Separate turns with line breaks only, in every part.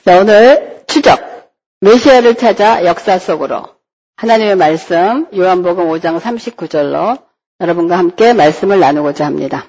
자, 오늘 추적, 메시아를 찾아 역사 속으로 하나님의 말씀 요한복음 5장 39절로 여러분과 함께 말씀을 나누고자 합니다.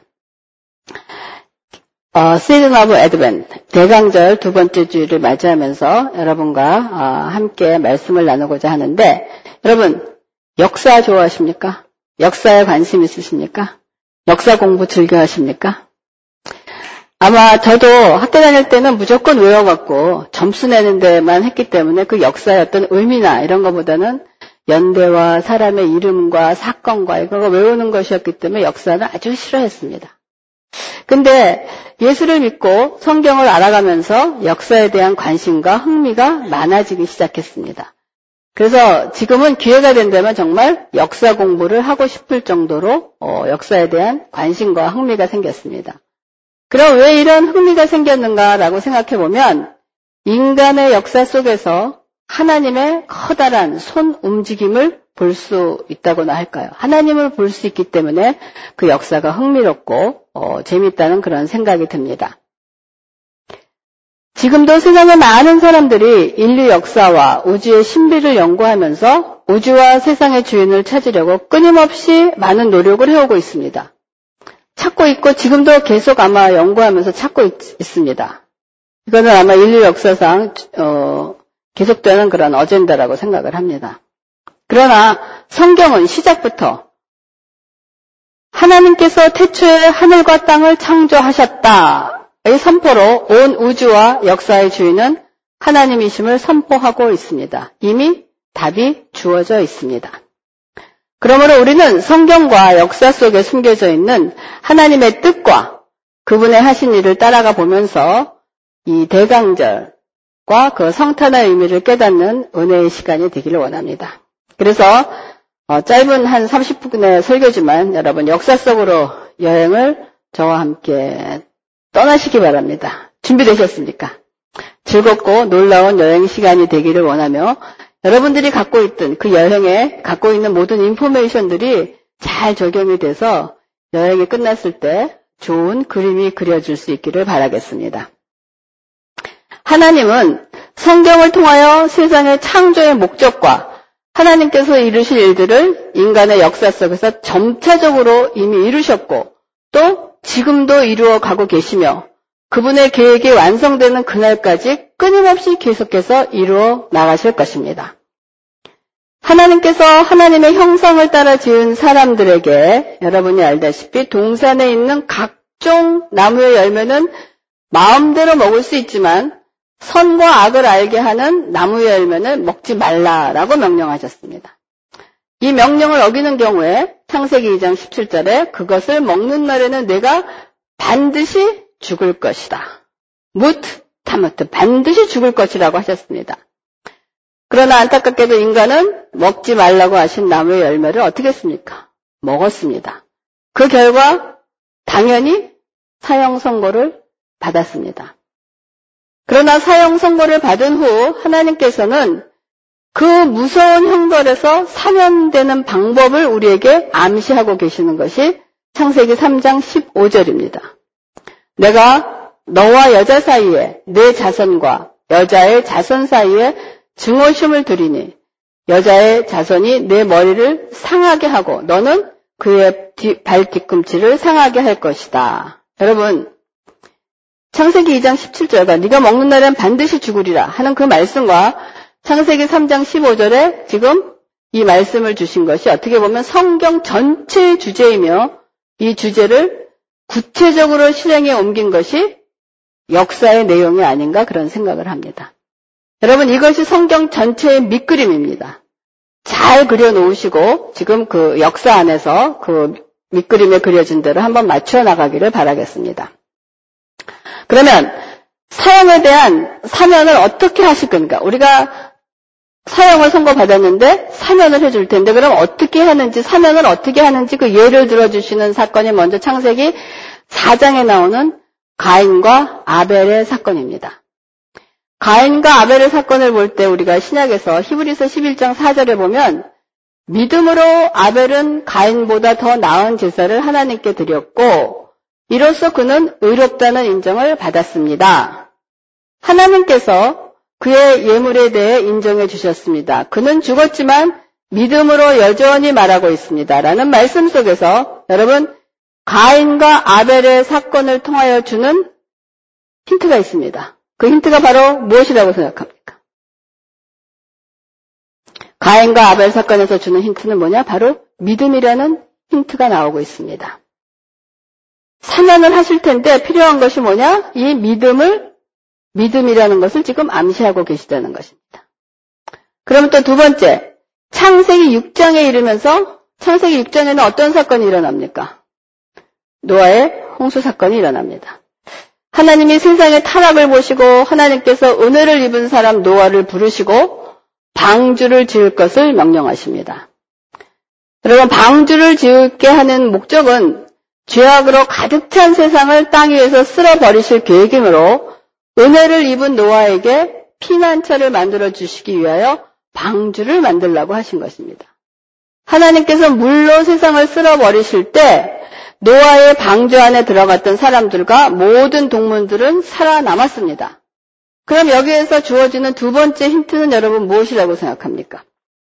Season of Advent, 대강절 두 번째 주일을 맞이하면서 여러분과 함께 말씀을 나누고자 하는데, 여러분 역사 좋아하십니까? 역사에 관심 있으십니까? 역사 공부 즐겨 하십니까? 아마 저도 학교 다닐 때는 무조건 외워갖고 점수 내는 데만 했기 때문에 그 역사의 어떤 의미나 이런 것보다는 연대와 사람의 이름과 사건과 이거 외우는 것이었기 때문에 역사를 아주 싫어했습니다. 근데 예수를 믿고 성경을 알아가면서 역사에 대한 관심과 흥미가 많아지기 시작했습니다. 그래서 지금은 기회가 된다면 정말 역사 공부를 하고 싶을 정도로 역사에 대한 관심과 흥미가 생겼습니다. 그럼 왜 이런 흥미가 생겼는가라고 생각해보면 인간의 역사 속에서 하나님의 커다란 손 움직임을 볼 수 있다고나 할까요? 하나님을 볼 수 있기 때문에 그 역사가 흥미롭고 재밌다는 그런 생각이 듭니다. 지금도 세상의 많은 사람들이 인류 역사와 우주의 신비를 연구하면서 우주와 세상의 주인을 찾으려고 끊임없이 많은 노력을 해오고 있습니다. 찾고 있고 지금도 계속 아마 연구하면서 찾고 있습니다. 이거는 아마 인류 역사상 계속되는 그런 어젠다라고 생각을 합니다. 그러나 성경은 시작부터 하나님께서 태초에 하늘과 땅을 창조하셨다의 선포로 온 우주와 역사의 주인은 하나님이심을 선포하고 있습니다. 이미 답이 주어져 있습니다. 그러므로 우리는 성경과 역사 속에 숨겨져 있는 하나님의 뜻과 그분의 하신 일을 따라가 보면서 이 대강절과 그 성탄의 의미를 깨닫는 은혜의 시간이 되기를 원합니다. 그래서 짧은 한 30분의 설교지만 여러분 역사 속으로 여행을 저와 함께 떠나시기 바랍니다. 준비되셨습니까? 즐겁고 놀라운 여행 시간이 되기를 원하며 여러분들이 갖고 있던 그 여행에 갖고 있는 모든 인포메이션들이 잘 적용이 돼서 여행이 끝났을 때 좋은 그림이 그려질 수 있기를 바라겠습니다. 하나님은 성경을 통하여 세상의 창조의 목적과 하나님께서 이루실 일들을 인간의 역사 속에서 점차적으로 이미 이루셨고 또 지금도 이루어 가고 계시며 그분의 계획이 완성되는 그날까지 끊임없이 계속해서 이루어 나가실 것입니다. 하나님께서 하나님의 형상을 따라 지은 사람들에게 여러분이 알다시피 동산에 있는 각종 나무의 열매는 마음대로 먹을 수 있지만 선과 악을 알게 하는 나무의 열매는 먹지 말라라고 명령하셨습니다. 이 명령을 어기는 경우에 창세기 2장 17절에 그것을 먹는 날에는 내가 반드시 죽을 것이다. 무트, 타무트, 반드시 죽을 것이라고 하셨습니다. 그러나 안타깝게도 인간은 먹지 말라고 하신 나무의 열매를 어떻게 했습니까? 먹었습니다. 그 결과 당연히 사형 선고를 받았습니다. 그러나 사형 선고를 받은 후 하나님께서는 그 무서운 형벌에서 사면되는 방법을 우리에게 암시하고 계시는 것이 창세기 3장 15절입니다. 내가 너와 여자 사이에 내 자손과 여자의 자손 사이에 증오심을 두리니 여자의 자손이 내 머리를 상하게 하고 너는 그의 발 뒤꿈치를 상하게 할 것이다. 여러분 창세기 2장 17절과 네가 먹는 날엔 반드시 죽으리라 하는 그 말씀과 창세기 3장 15절에 지금 이 말씀을 주신 것이 어떻게 보면 성경 전체의 주제이며 이 주제를 구체적으로 실행에 옮긴 것이 역사의 내용이 아닌가 그런 생각을 합니다. 여러분 이것이 성경 전체의 밑그림입니다. 잘 그려놓으시고 지금 그 역사 안에서 그 밑그림에 그려진 대로 한번 맞춰 나가기를 바라겠습니다. 그러면 사형에 대한 사면을 어떻게 하실 겁니까? 우리가 사형을 선고받았는데 사면을 해줄 텐데 그럼 어떻게 하는지 사면을 어떻게 하는지 그 예를 들어주시는 사건이 먼저 창세기 4장에 나오는 가인과 아벨의 사건입니다. 가인과 아벨의 사건을 볼 때 우리가 신약에서 히브리서 11장 4절에 보면 믿음으로 아벨은 가인보다 더 나은 제사를 하나님께 드렸고 이로써 그는 의롭다는 인정을 받았습니다. 하나님께서 그의 예물에 대해 인정해 주셨습니다. 그는 죽었지만 믿음으로 여전히 말하고 있습니다. 라는 말씀 속에서 여러분 가인과 아벨의 사건을 통하여 주는 힌트가 있습니다. 그 힌트가 바로 무엇이라고 생각합니까? 가인과 아벨 사건에서 주는 힌트는 뭐냐? 바로 믿음이라는 힌트가 나오고 있습니다. 사면을 하실 텐데 필요한 것이 뭐냐? 이 믿음이라는 것을 지금 암시하고 계시다는 것입니다. 그러면 또 두 번째, 창세기 6장에 이르면서 창세기 6장에는 어떤 사건이 일어납니까? 노아의 홍수 사건이 일어납니다. 하나님이 세상의 타락을 보시고 하나님께서 은혜를 입은 사람 노아를 부르시고 방주를 지을 것을 명령하십니다. 여러분, 방주를 지을게 하는 목적은 죄악으로 가득 찬 세상을 땅 위에서 쓸어버리실 계획이므로 은혜를 입은 노아에게 피난처를 만들어 주시기 위하여 방주를 만들라고 하신 것입니다. 하나님께서 물로 세상을 쓸어버리실 때 노아의 방주 안에 들어갔던 사람들과 모든 동물들은 살아남았습니다. 그럼 여기에서 주어지는 두 번째 힌트는 여러분 무엇이라고 생각합니까?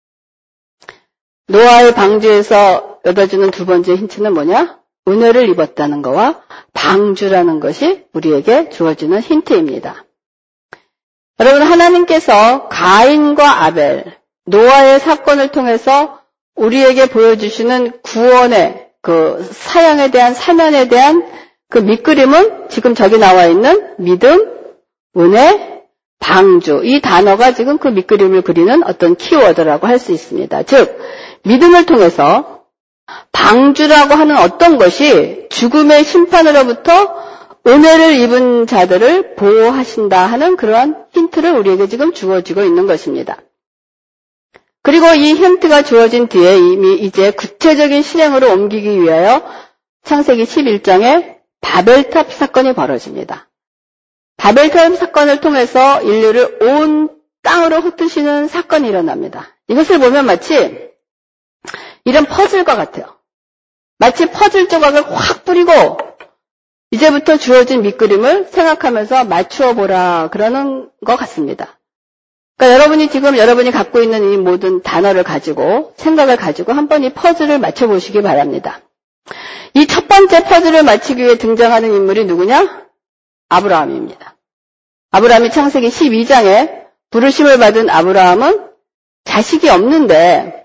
노아의 방주에서 얻어주는 두 번째 힌트는 뭐냐? 은혜를 입었다는 것과 방주라는 것이 우리에게 주어지는 힌트입니다. 여러분, 하나님께서 가인과 아벨, 노아의 사건을 통해서 우리에게 보여주시는 구원의 그 사양에 대한, 사면에 대한 그 밑그림은 지금 저기 나와 있는 믿음, 은혜, 방주, 이 단어가 지금 그 밑그림을 그리는 어떤 키워드라고 할 수 있습니다. 즉, 믿음을 통해서 방주라고 하는 어떤 것이 죽음의 심판으로부터 은혜를 입은 자들을 보호하신다 하는 그러한 힌트를 우리에게 지금 주어지고 있는 것입니다. 그리고 이 힌트가 주어진 뒤에 이미 이제 구체적인 실행으로 옮기기 위하여 창세기 11장에 바벨탑 사건이 벌어집니다. 바벨탑 사건을 통해서 인류를 온 땅으로 흩으시는 사건이 일어납니다. 이것을 보면 마치 이런 퍼즐과 같아요. 마치 퍼즐 조각을 확 뿌리고 이제부터 주어진 밑그림을 생각하면서 맞추어 보라 그러는 것 같습니다. 그러니까 여러분이 갖고 있는 이 모든 단어를 가지고 생각을 가지고 한번 이 퍼즐을 맞춰보시기 바랍니다. 이 첫 번째 퍼즐을 맞추기 위해 등장하는 인물이 누구냐? 아브라함입니다. 아브라함이 창세기 12장에 부르심을 받은 아브라함은 자식이 없는데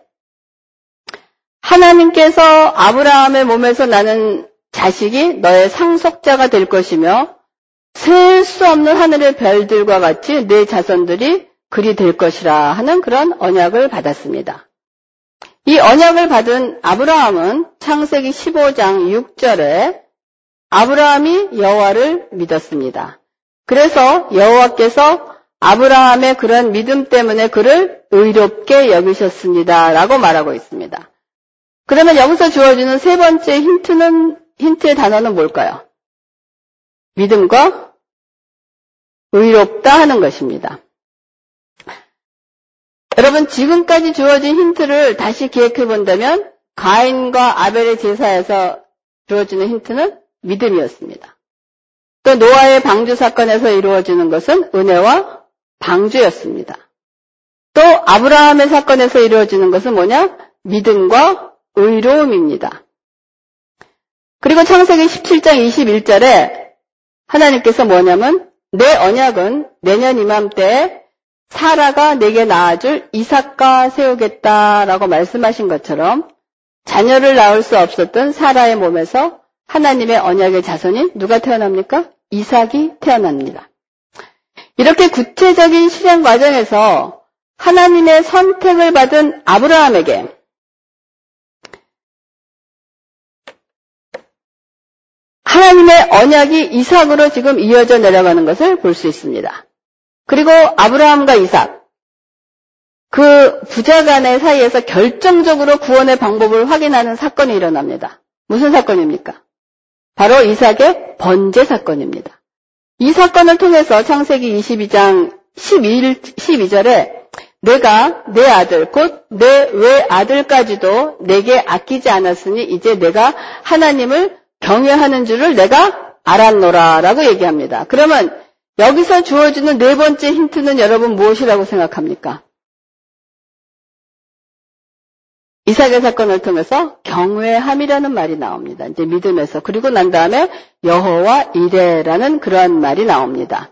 하나님께서 아브라함의 몸에서 나는 자식이 너의 상속자가 될 것이며 셀 수 없는 하늘의 별들과 같이 내 자손들이 그리 될 것이라 하는 그런 언약을 받았습니다. 이 언약을 받은 아브라함은 창세기 15장 6절에 아브라함이 여호와를 믿었습니다. 그래서 여호와께서 아브라함의 그런 믿음 때문에 그를 의롭게 여기셨습니다. 라고 말하고 있습니다. 그러면 여기서 주어지는 세 번째 힌트의 단어는 뭘까요? 믿음과 의롭다 하는 것입니다. 여러분, 지금까지 주어진 힌트를 다시 기억해 본다면 가인과 아벨의 제사에서 주어지는 힌트는 믿음이었습니다. 또 노아의 방주 사건에서 이루어지는 것은 은혜와 방주였습니다. 또 아브라함의 사건에서 이루어지는 것은 뭐냐? 믿음과 의로움입니다. 그리고 창세기 17장 21절에 하나님께서 뭐냐면 내 언약은 내년 이맘때에 사라가 내게 낳아줄 이삭과 세우겠다라고 말씀하신 것처럼 자녀를 낳을 수 없었던 사라의 몸에서 하나님의 언약의 자손인 누가 태어납니까? 이삭이 태어납니다. 이렇게 구체적인 실행 과정에서 하나님의 선택을 받은 아브라함에게 하나님의 언약이 이삭으로 지금 이어져 내려가는 것을 볼 수 있습니다. 그리고 아브라함과 이삭, 그 부자간의 사이에서 결정적으로 구원의 방법을 확인하는 사건이 일어납니다. 무슨 사건입니까? 바로 이삭의 번제 사건입니다. 이 사건을 통해서 창세기 22장 12절에 내가 내 아들 곧 내 외아들까지도 내게 아끼지 않았으니 이제 내가 하나님을 경외하는 줄을 내가 알았노라 라고 얘기합니다. 그러면 여기서 주어지는 네 번째 힌트는 여러분 무엇이라고 생각합니까? 이삭의 사건을 통해서 경외함이라는 말이 나옵니다. 이제 믿음에서. 그리고 난 다음에 여호와 이레라는 그러한 말이 나옵니다.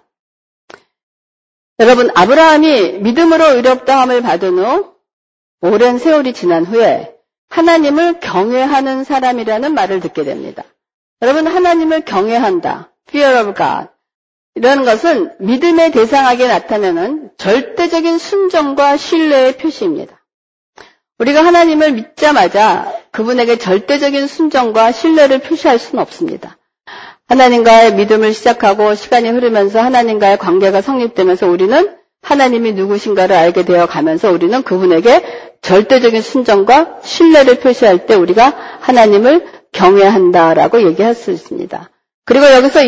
여러분, 아브라함이 믿음으로 의롭다함을 받은 후 오랜 세월이 지난 후에 하나님을 경외하는 사람이라는 말을 듣게 됩니다. 여러분, 하나님을 경외한다. Fear of God. 이라는 것은 믿음의 대상하게 나타내는 절대적인 순종과 신뢰의 표시입니다. 우리가 하나님을 믿자마자 그분에게 절대적인 순종과 신뢰를 표시할 수는 없습니다. 하나님과의 믿음을 시작하고 시간이 흐르면서 하나님과의 관계가 성립되면서 우리는 하나님이 누구신가를 알게 되어 가면서 우리는 그분에게 절대적인 순종과 신뢰를 표시할 때 우리가 하나님을 경외한다라고 얘기할 수 있습니다. 그리고 여기서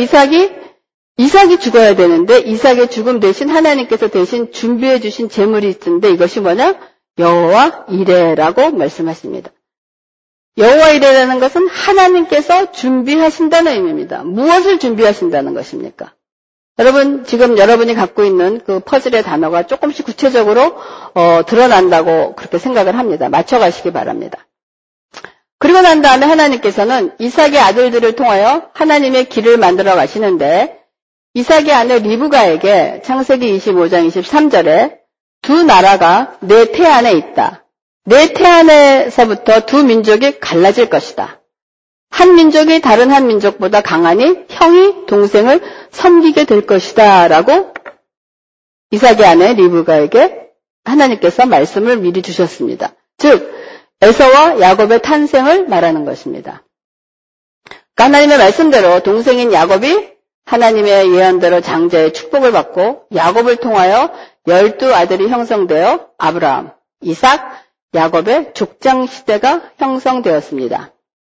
이삭이 죽어야 되는데 이삭의 죽음 대신 하나님께서 대신 준비해 주신 제물이 있는데 이것이 뭐냐? 여호와 이레라고 말씀하십니다. 여호와 이레라는 것은 하나님께서 준비하신다는 의미입니다. 무엇을 준비하신다는 것입니까? 여러분, 지금 여러분이 갖고 있는 그 퍼즐의 단어가 조금씩 구체적으로 드러난다고 그렇게 생각을 합니다. 맞춰가시기 바랍니다. 그리고 난 다음에 하나님께서는 이삭의 아들들을 통하여 하나님의 길을 만들어 가시는데 이삭의 아내 리브가에게 창세기 25장 23절에 두 나라가 내 태 안에 있다. 내 태 안에서부터 두 민족이 갈라질 것이다. 한 민족이 다른 한 민족보다 강하니 형이 동생을 섬기게 될 것이다. 라고 이삭의 아내 리브가에게 하나님께서 말씀을 미리 주셨습니다. 즉 에서와 야곱의 탄생을 말하는 것입니다. 그러니까 하나님의 말씀대로 동생인 야곱이 하나님의 예언대로 장자의 축복을 받고 야곱을 통하여 12아들이 형성되어 아브라함, 이삭, 야곱의 족장 시대가 형성되었습니다.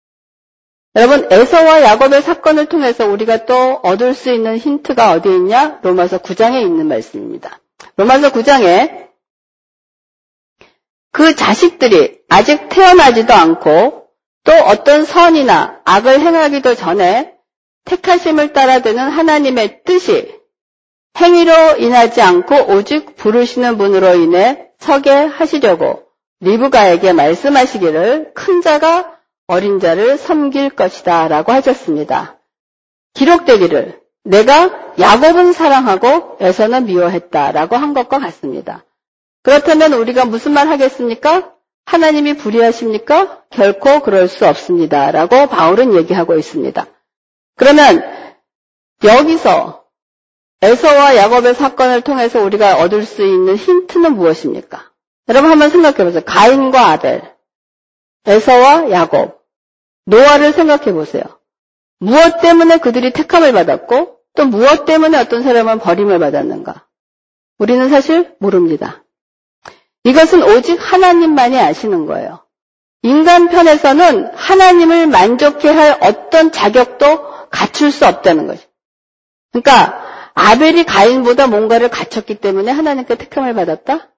여러분, 에서와 야곱의 사건을 통해서 우리가 또 얻을 수 있는 힌트가 어디에 있냐? 로마서 9장에 있는 말씀입니다. 로마서 9장에 그 자식들이 아직 태어나지도 않고 또 어떤 선이나 악을 행하기도 전에 택하심을 따라되는 하나님의 뜻이 행위로 인하지 않고 오직 부르시는 분으로 인해 서게 하시려고 리브가에게 말씀하시기를 큰 자가 어린 자를 섬길 것이다 라고 하셨습니다. 기록되기를 내가 야곱은 사랑하고 에서는 미워했다 라고 한 것과 같습니다. 그렇다면 우리가 무슨 말 하겠습니까? 하나님이 불의하십니까? 결코 그럴 수 없습니다 라고 바울은 얘기하고 있습니다. 그러면 여기서 에서와 야곱의 사건을 통해서 우리가 얻을 수 있는 힌트는 무엇입니까? 여러분 한번 생각해 보세요. 가인과 아벨, 에서와 야곱, 노아를 생각해 보세요. 무엇 때문에 그들이 택함을 받았고 또 무엇 때문에 어떤 사람은 버림을 받았는가? 우리는 사실 모릅니다. 이것은 오직 하나님만이 아시는 거예요. 인간 편에서는 하나님을 만족해 할 어떤 자격도 갖출 수 없다는 거죠. 그러니까 아벨이 가인보다 뭔가를 갖췄기 때문에 하나님께 택함을 받았다?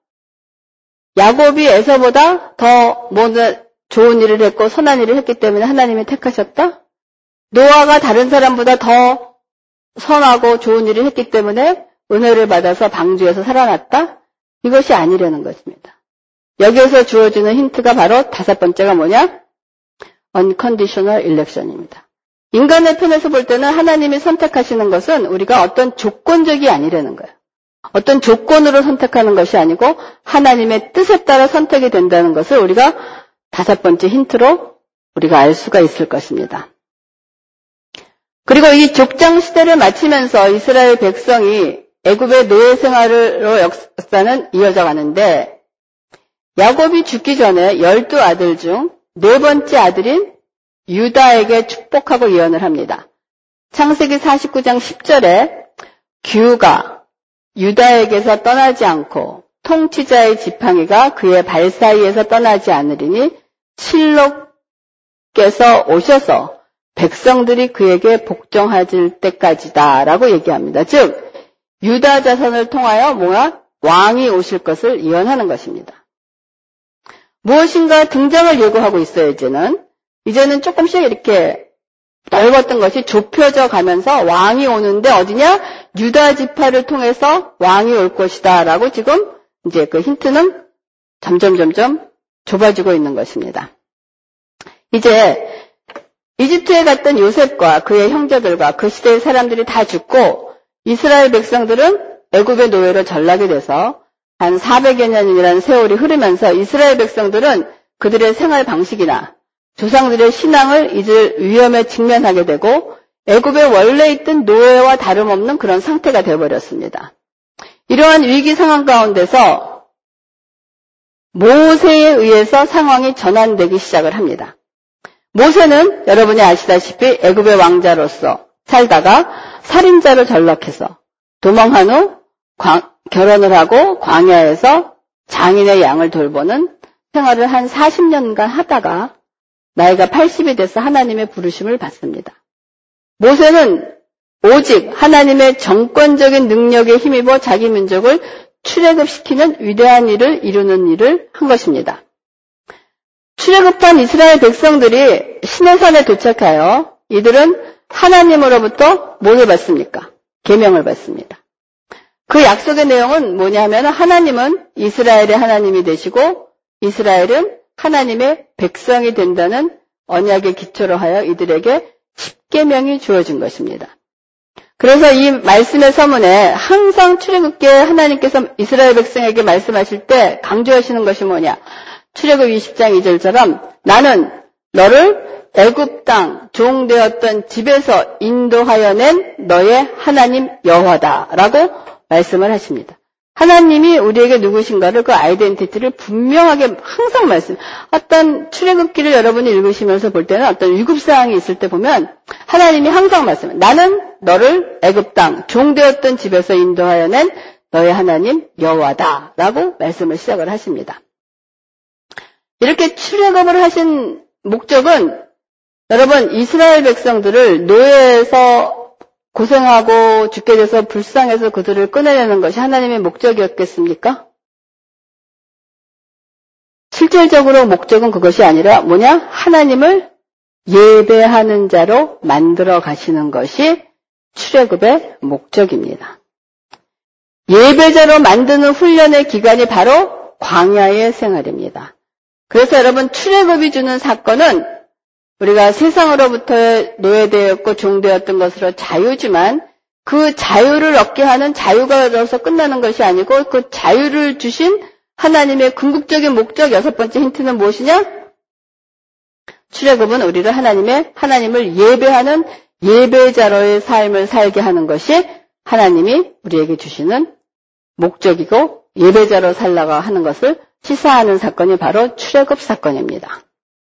야곱이 에서보다 더 뭔가 좋은 일을 했고 선한 일을 했기 때문에 하나님이 택하셨다? 노아가 다른 사람보다 더 선하고 좋은 일을 했기 때문에 은혜를 받아서 방주에서 살아났다? 이것이 아니라는 것입니다. 여기에서 주어지는 힌트가 바로 다섯 번째가 뭐냐? Unconditional election입니다. 인간의 편에서 볼 때는 하나님이 선택하시는 것은 우리가 어떤 조건적이 아니라는 거예요. 어떤 조건으로 선택하는 것이 아니고 하나님의 뜻에 따라 선택이 된다는 것을 우리가 다섯 번째 힌트로 우리가 알 수가 있을 것입니다. 그리고 이 족장 시대를 마치면서 이스라엘 백성이 애굽의 노예 생활로 역사는 이어져 가는데 야곱이 죽기 전에 12아들 중 네 번째 아들인 유다에게 축복하고 예언을 합니다. 창세기 49장 10절에 규가 유다에게서 떠나지 않고 통치자의 지팡이가 그의 발 사이에서 떠나지 않으리니 실록께서 오셔서 백성들이 그에게 복종하실 때까지다 라고 얘기합니다. 즉 유다 자손을 통하여 왕이 오실 것을 예언하는 것입니다. 무엇인가 등장을 예고하고 있어요. 이제는 조금씩 이렇게 넓었던 것이 좁혀져 가면서 왕이 오는데 어디냐? 유다 지파를 통해서 왕이 올 것이다 라고 지금 이제 그 힌트는 점점 좁아지고 있는 것입니다. 이제 이집트에 갔던 요셉과 그의 형제들과 그 시대의 사람들이 다 죽고 이스라엘 백성들은 애굽의 노예로 전락이 돼서 한 400여 년이라는 세월이 흐르면서 이스라엘 백성들은 그들의 생활 방식이나 조상들의 신앙을 잊을 위험에 직면하게 되고 애굽에 원래 있던 노예와 다름없는 그런 상태가 되어버렸습니다. 이러한 위기 상황 가운데서 모세에 의해서 상황이 전환되기 시작을 합니다. 모세는 여러분이 아시다시피 애굽의 왕자로서 살다가 살인자로 전락해서 도망한 후 결혼을 하고 광야에서 장인의 양을 돌보는 생활을 한 40년간 하다가 나이가 80이 돼서 하나님의 부르심을 받습니다. 모세는 오직 하나님의 정권적인 능력에 힘입어 자기 민족을 출애굽시키는 위대한 일을 이루는 일을 한 것입니다. 출애굽한 이스라엘 백성들이 시내산에 도착하여 이들은 하나님으로부터 뭘 받습니까? 계명을 받습니다. 그 약속의 내용은 뭐냐면 하나님은 이스라엘의 하나님이 되시고 이스라엘은 하나님의 백성이 된다는 언약의 기초로 하여 이들에게 10계명이 주어진 것입니다. 그래서 이 말씀의 서문에 항상 출애굽기에 하나님께서 이스라엘 백성에게 말씀하실 때 강조하시는 것이 뭐냐? 출애굽 20장 2절처럼 나는 너를 애굽 땅 종되었던 집에서 인도하여 낸 너의 하나님 여호와다라고 말씀을 하십니다. 하나님이 우리에게 누구신가를 그 아이덴티티를 분명하게 항상 어떤 출애굽기를 여러분이 읽으시면서 볼 때는 어떤 위급사항이 있을 때 보면 하나님이 항상 말씀해요. 나는 너를 애굽 땅 종되었던 집에서 인도하여 낸 너의 하나님 여호와다라고 말씀을 시작을 하십니다. 이렇게 출애굽을 하신 목적은 여러분 이스라엘 백성들을 노예에서 고생하고 죽게 돼서 불쌍해서 그들을 꺼내내는 것이 하나님의 목적이었겠습니까? 실질적으로 목적은 그것이 아니라 뭐냐? 하나님을 예배하는 자로 만들어 가시는 것이 출애굽의 목적입니다. 예배자로 만드는 훈련의 기간이 바로 광야의 생활입니다. 그래서 여러분 출애굽이 주는 사건은 우리가 세상으로부터 노예되었고 종되었던 것으로 자유지만 그 자유를 얻게 하는 자유가 얻어서 끝나는 것이 아니고 그 자유를 주신 하나님의 궁극적인 목적 여섯 번째 힌트는 무엇이냐? 출애굽은 우리를 하나님을 예배하는 예배자로의 삶을 살게 하는 것이 하나님이 우리에게 주시는 목적이고 예배자로 살라고 하는 것을 시사하는 사건이 바로 출애굽 사건입니다.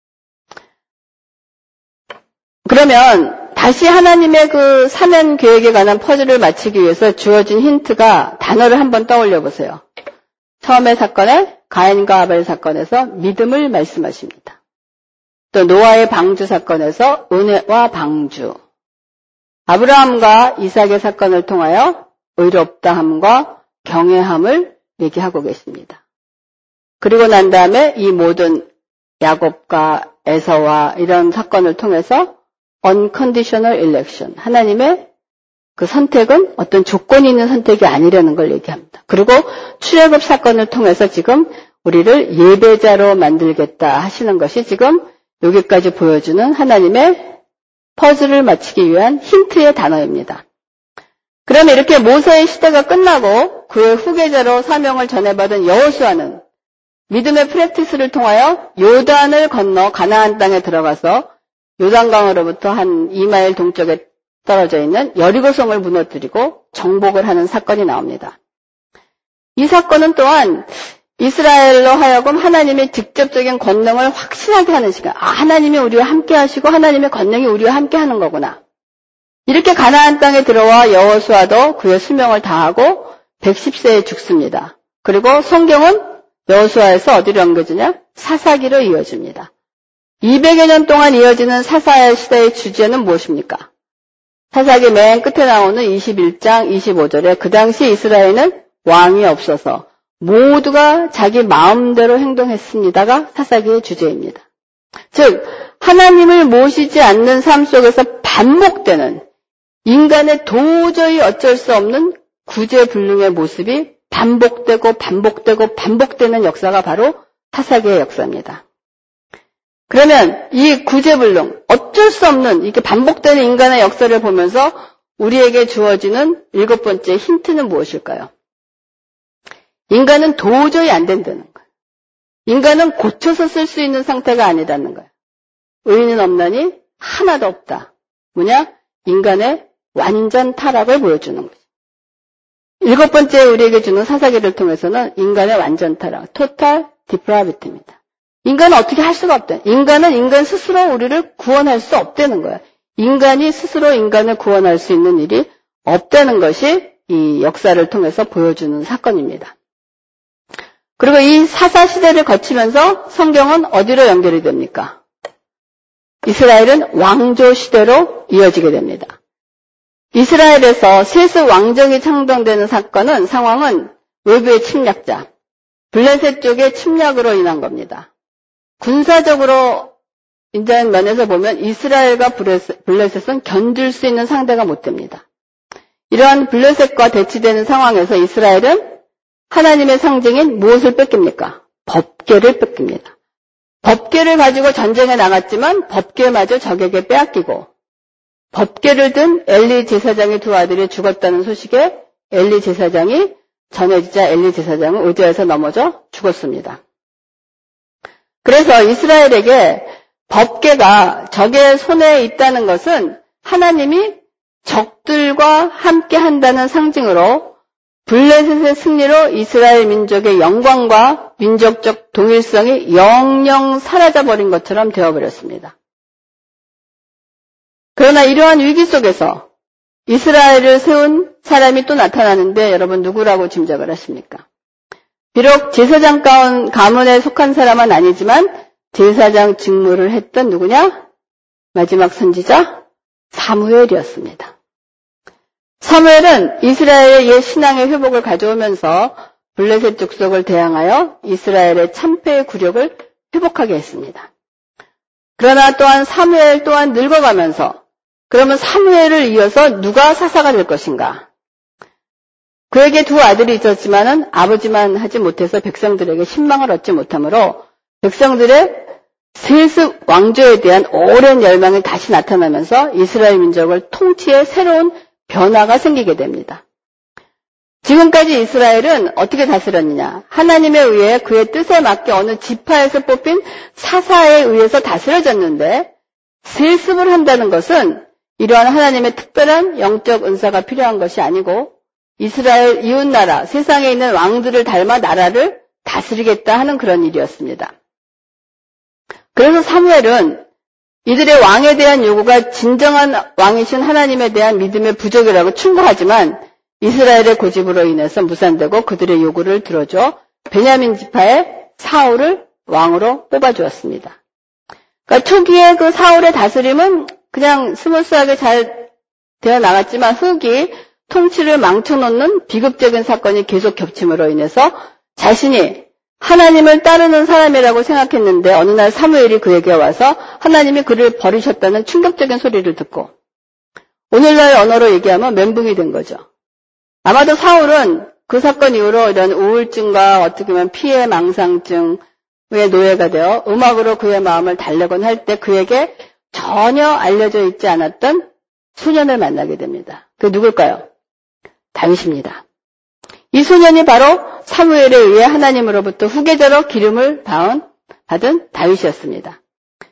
그러면 다시 하나님의 그 사면 계획에 관한 퍼즐을 맞추기 위해서 주어진 힌트가 단어를 한번 떠올려 보세요. 처음의 사건에 가인과 아벨 사건에서 믿음을 말씀하십니다. 또 노아의 방주 사건에서 은혜와 방주, 아브라함과 이삭의 사건을 통하여 의롭다함과 경외함을 얘기하고 계십니다. 그리고 난 다음에 이 모든 야곱과 에서와 이런 사건을 통해서 unconditional election, 하나님의 그 선택은 어떤 조건이 있는 선택이 아니라는 걸 얘기합니다. 그리고 출애굽 사건을 통해서 지금 우리를 예배자로 만들겠다 하시는 것이 지금 여기까지 보여주는 하나님의 퍼즐을 맞추기 위한 힌트의 단어입니다. 그러면 이렇게 모세의 시대가 끝나고 그의 후계자로 사명을 전해받은 여호수아는 믿음의 프랙티스를 통하여 요단을 건너 가나안 땅에 들어가서 요단강으로부터 한 2마일 동쪽에 떨어져 있는 여리고성을 무너뜨리고 정복을 하는 사건이 나옵니다. 이 사건은 또한 이스라엘로 하여금 하나님의 직접적인 권능을 확신하게 하는 시간. 하나님이 우리와 함께 하시고 하나님의 권능이 우리와 함께 하는 거구나. 이렇게 가나안 땅에 들어와 여호수아도 그의 수명을 다하고 110세에 죽습니다. 그리고 성경은 여호수아에서 어디로 옮겨지냐? 사사기로 이어집니다. 200여 년 동안 이어지는 사사의 시대의 주제는 무엇입니까? 사사기 맨 끝에 나오는 21장 25절에 그 당시 이스라엘은 왕이 없어서 모두가 자기 마음대로 행동했습니다가 사사기의 주제입니다. 즉 하나님을 모시지 않는 삶 속에서 반복되는 인간의 도저히 어쩔 수 없는 구제불능의 모습이 반복되는 역사가 바로 사사기의 역사입니다. 그러면 이 구제불능, 어쩔 수 없는 이렇게 반복되는 인간의 역사를 보면서 우리에게 주어지는 7번째 힌트는 무엇일까요? 인간은 도저히 안 된다는 거예요. 인간은 고쳐서 쓸 수 있는 상태가 아니라는 거예요. 의인은 없나니 하나도 없다. 뭐냐? 인간의 완전 타락을 보여주는 거죠. 7번째 우리에게 주는 사사기를 통해서는 인간의 완전 타락, total depravity입니다. 인간은 어떻게 할 수가 없다. 인간은 인간 스스로 우리를 구원할 수 없다는 거예요. 인간이 스스로 인간을 구원할 수 있는 일이 없다는 것이 이 역사를 통해서 보여주는 사건입니다. 그리고 이 사사 시대를 거치면서 성경은 어디로 연결이 됩니까? 이스라엘은 왕조 시대로 이어지게 됩니다. 이스라엘에서 셋의 왕정이 창동되는 상황은 외부의 침략자, 블레셋 쪽의 침략으로 인한 겁니다. 군사적으로 인자한 면에서 보면 이스라엘과 블레셋은 견딜 수 있는 상대가 못 됩니다. 이러한 블레셋과 대치되는 상황에서 이스라엘은 하나님의 상징인 무엇을 뺏깁니까? 법궤를 뺏깁니다. 법궤를 가지고 전쟁에 나갔지만 법궤마저 적에게 빼앗기고 법궤를 든 엘리 제사장의 두 아들이 죽었다는 소식에 엘리 제사장이 전해지자 엘리 제사장은 의자에서 넘어져 죽었습니다. 그래서 이스라엘에게 법궤가 적의 손에 있다는 것은 하나님이 적들과 함께 한다는 상징으로 블레셋의 승리로 이스라엘 민족의 영광과 민족적 동일성이 영영 사라져버린 것처럼 되어버렸습니다. 그러나 이러한 위기 속에서 이스라엘을 세운 사람이 또 나타나는데 여러분 누구라고 짐작을 하십니까? 비록 제사장 가문에 속한 사람은 아니지만 제사장 직무를 했던 누구냐? 마지막 선지자 사무엘이었습니다. 사무엘은 이스라엘의 옛 신앙의 회복을 가져오면서 블레셋 족속을 대항하여 이스라엘의 참패의 굴욕을 회복하게 했습니다. 그러나 또한 사무엘 또한 늙어가면서 그러면 사무엘을 이어서 누가 사사가 될 것인가? 그에게 두 아들이 있었지만은 아버지만 하지 못해서 백성들에게 신망을 얻지 못하므로 백성들의 셋의 왕조에 대한 오랜 열망이 다시 나타나면서 이스라엘 민족을 통치에 새로운 변화가 생기게 됩니다. 지금까지 이스라엘은 어떻게 다스렸느냐? 하나님에 의해 그의 뜻에 맞게 어느 지파에서 뽑힌 사사에 의해서 다스려졌는데 세습을 한다는 것은 이러한 하나님의 특별한 영적 은사가 필요한 것이 아니고 이스라엘 이웃나라, 세상에 있는 왕들을 닮아 나라를 다스리겠다 하는 그런 일이었습니다. 그래서 사무엘은 이들의 왕에 대한 요구가 진정한 왕이신 하나님에 대한 믿음의 부족이라고 충고하지만 이스라엘의 고집으로 인해서 무산되고 그들의 요구를 들어줘 베냐민 지파의 사울을 왕으로 뽑아주었습니다. 그러니까 초기에 그 사울의 다스림은 그냥 스무스하게 잘 되어 나갔지만 후기 통치를 망쳐놓는 비극적인 사건이 계속 겹침으로 인해서 자신이 하나님을 따르는 사람이라고 생각했는데 어느 날 사무엘이 그에게 와서 하나님이 그를 버리셨다는 충격적인 소리를 듣고 오늘날 언어로 얘기하면 멘붕이 된 거죠. 아마도 사울은 그 사건 이후로 이런 우울증과 어떻게 보면 피해 망상증의 노예가 되어 음악으로 그의 마음을 달래곤 할 때 그에게 전혀 알려져 있지 않았던 소년을 만나게 됩니다. 그 누굴까요? 다윗입니다. 이 소년이 바로 사무엘에 의해 하나님으로부터 후계자로 기름을 받은 다윗이었습니다.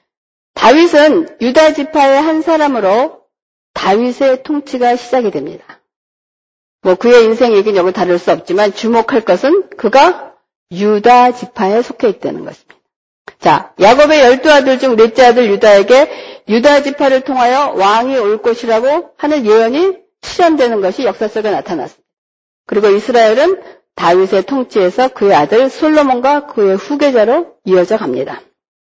다윗은 유다 지파의 한 사람으로 다윗의 통치가 시작이 됩니다. 그의 인생 얘기는 여기 다룰 수 없지만 주목할 것은 그가 유다 지파에 속해 있다는 것입니다. 자, 야곱의 12아들 중 넷째 아들 유다에게 유다 지파를 통하여 왕이 올 것이라고 하는 예언이 실현되는 것이 역사 속에 나타났습니다. 그리고 이스라엘은 다윗의 통치에서 그의 아들 솔로몬과 그의 후계자로 이어져 갑니다.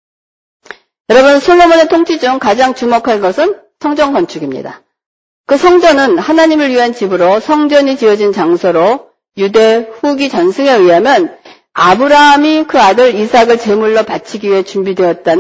여러분, 솔로몬의 통치 중 가장 주목할 것은 성전 건축입니다. 그 성전은 하나님을 위한 집으로 성전이 지어진 장소로 유대 후기 전승에 의하면 아브라함이 그 아들 이삭을 제물로 바치기 위해 준비되었다는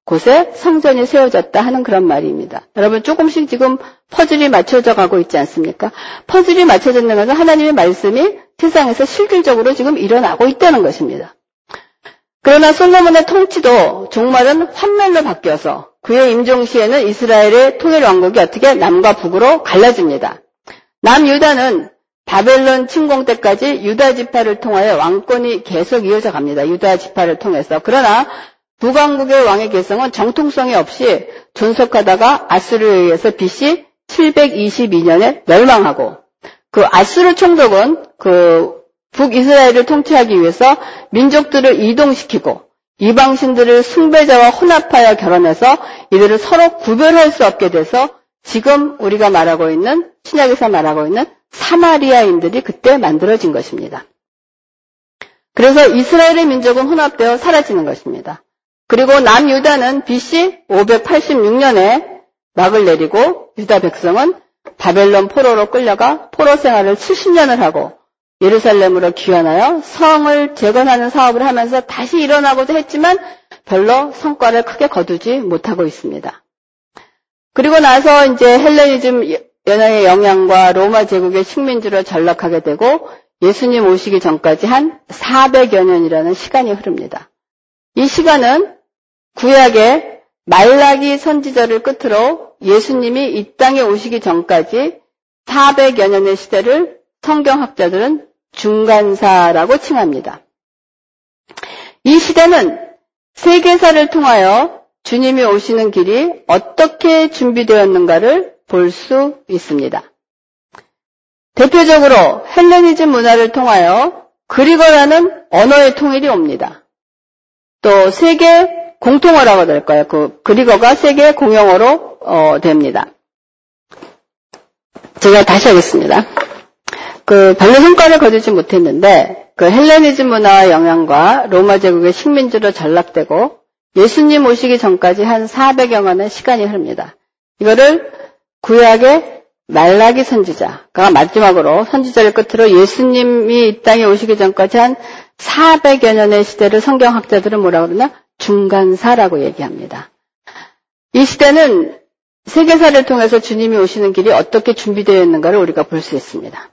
곳에 성전이 세워졌다 하는 그런 말입니다. 여러분 조금씩 지금 퍼즐이 맞춰져 가고 있지 않습니까? 퍼즐이 맞춰졌는 것은 하나님의 말씀이 세상에서 실질적으로 지금 일어나고 있다는 것입니다. 그러나 솔로몬의 통치도 종말은 환멸로 바뀌어서 그의 임종 시에는 이스라엘의 통일 왕국이 어떻게 남과 북으로 갈라집니다. 남유다는 바벨론 침공 때까지 유다 지파를 통하여 왕권이 계속 이어져 갑니다. 유다 지파를 통해서. 그러나 북왕국의 왕의 계승은 정통성이 없이 존속하다가 아수르에 의해서 BC 722년에 멸망하고 그 아수르 총독은 그 북이스라엘을 통치하기 위해서 민족들을 이동시키고 이방신들을 숭배자와 혼합하여 결혼해서 이들을 서로 구별할 수 없게 돼서 지금 우리가 말하고 있는 신약에서 말하고 있는 사마리아인들이 그때 만들어진 것입니다. 그래서 이스라엘의 민족은 혼합되어 사라지는 것입니다. 그리고 남유다는 BC 586년에 막을 내리고 유다 백성은 바벨론 포로로 끌려가 포로 생활을 70년을 하고 예루살렘으로 귀환하여 성을 재건하는 사업을 하면서 다시 일어나고자 했지만 별로 성과를 크게 거두지 못하고 있습니다. 그리고 나서 이제 헬레니즘 연합의 영향과 로마 제국의 식민지로 전락하게 되고 예수님 오시기 전까지 한 400여 년이라는 시간이 흐릅니다. 이 시간은 구약의 말라기 선지자를 끝으로 예수님이 이 땅에 오시기 전까지 400여 년의 시대를 성경학자들은 중간사라고 칭합니다. 이 시대는 세계사를 통하여 주님이 오시는 길이 어떻게 준비되었는가를 볼 수 있습니다. 대표적으로 헬레니즘 문화를 통하여 그리거라는 언어의 통일이 옵니다. 또 세계 공통어라고 될 거예요. 그 그리거가 세계 공용어로 됩니다. 제가 다시 하겠습니다. 별로 성과를 거두지 못했는데 그 헬레니즘 문화의 영향과 로마 제국의 식민지로 전락되고 예수님 오시기 전까지 한 400여 년의 시간이 흐릅니다. 이거를 구약의 말라기 선지자가 마지막으로 선지자를 끝으로 예수님이 이 땅에 오시기 전까지 한 400여 년의 시대를 성경학자들은 뭐라고 그러나 중간사라고 얘기합니다. 이 시대는 세계사를 통해서 주님이 오시는 길이 어떻게 준비되어 있는가를 우리가 볼 수 있습니다.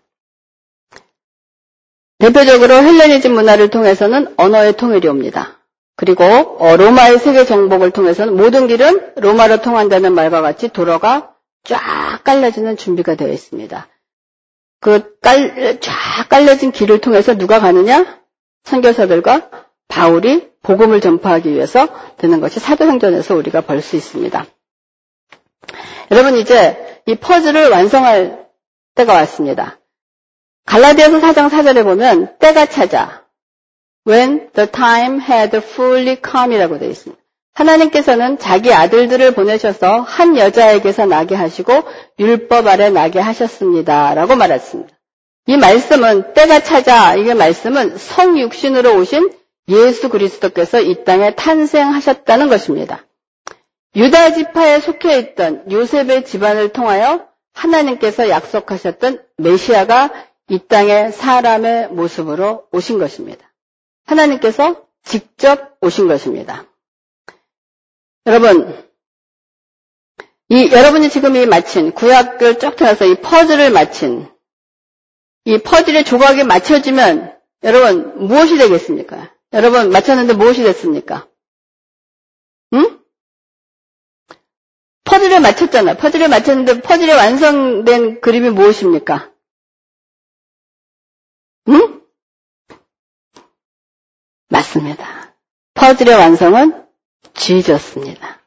대표적으로 헬레니즘 문화를 통해서는 언어의 통일이 옵니다. 그리고 로마의 세계 정복을 통해서는 모든 길은 로마로 통한다는 말과 같이 도로가 쫙 깔려지는 준비가 되어 있습니다. 쫙 깔려진 길을 통해서 누가 가느냐? 선교사들과 바울이 복음을 전파하기 위해서 되는 것이 사도행전에서 우리가 볼 수 있습니다. 여러분 이제 이 퍼즐을 완성할 때가 왔습니다. 갈라디아서 4장 4절에 보면 때가 차자 when the time had fully come이라고 되어 있습니다. 하나님께서는 자기 아들들을 보내셔서 한 여자에게서 나게 하시고 율법 아래 나게 하셨습니다. 라고 말했습니다. 이 말씀은 때가 차자 이게 말씀은 성육신으로 오신 예수 그리스도께서 이 땅에 탄생하셨다는 것입니다. 유다 지파에 속해 있던 요셉의 집안을 통하여 하나님께서 약속하셨던 메시아가 이 땅에 사람의 모습으로 오신 것입니다. 하나님께서 직접 오신 것입니다. 여러분이 지금 이 마친 구약을 쭉 통해서 이 퍼즐을 마친 이 퍼즐의 조각이 맞춰지면 여러분 무엇이 되겠습니까? 여러분 맞췄는데 무엇이 됐습니까? 응? 퍼즐을 맞췄잖아. 퍼즐을 맞췄는데 퍼즐이 완성된 그림이 무엇입니까? 응? 맞습니다. 퍼즐의 완성은 지졌습니다.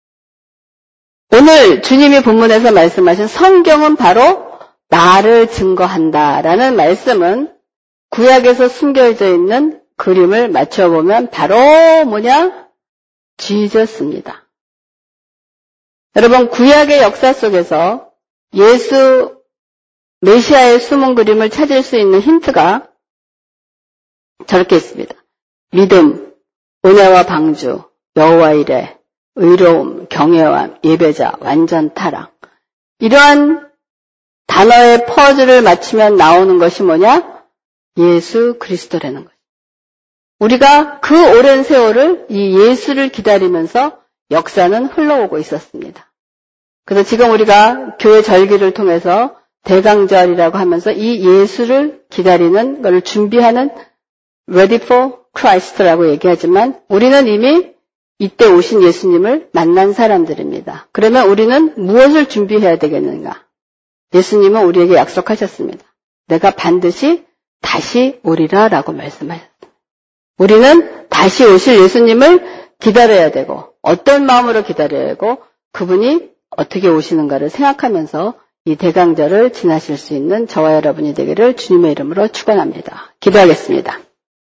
오늘 주님이 본문에서 말씀하신 성경은 바로 나를 증거한다라는 말씀은 구약에서 숨겨져 있는 그림을 맞춰보면 바로 뭐냐? 지졌습니다. 여러분 구약의 역사 속에서 예수 메시아의 숨은 그림을 찾을 수 있는 힌트가 저렇게 있습니다. 믿음, 은혜와 방주, 여호와 이레, 의로움, 경외함, 예배자, 완전 타락. 이러한 단어의 퍼즐을 맞추면 나오는 것이 뭐냐? 예수 그리스도라는 것. 우리가 그 오랜 세월을 이 예수를 기다리면서 역사는 흘러오고 있었습니다. 그래서 지금 우리가 교회 절기를 통해서 대강절이라고 하면서 이 예수를 기다리는 것을 준비하는 Ready for Christ라고 얘기하지만 우리는 이미 이때 오신 예수님을 만난 사람들입니다. 그러면 우리는 무엇을 준비해야 되겠는가? 예수님은 우리에게 약속하셨습니다. 내가 반드시 다시 오리라 라고 말씀하셨습니다. 우리는 다시 오실 예수님을 기다려야 되고 어떤 마음으로 기다려야 되고 그분이 어떻게 오시는가를 생각하면서 이 대강절을 지나실 수 있는 저와 여러분이 되기를 주님의 이름으로 축원합니다. 기도하겠습니다.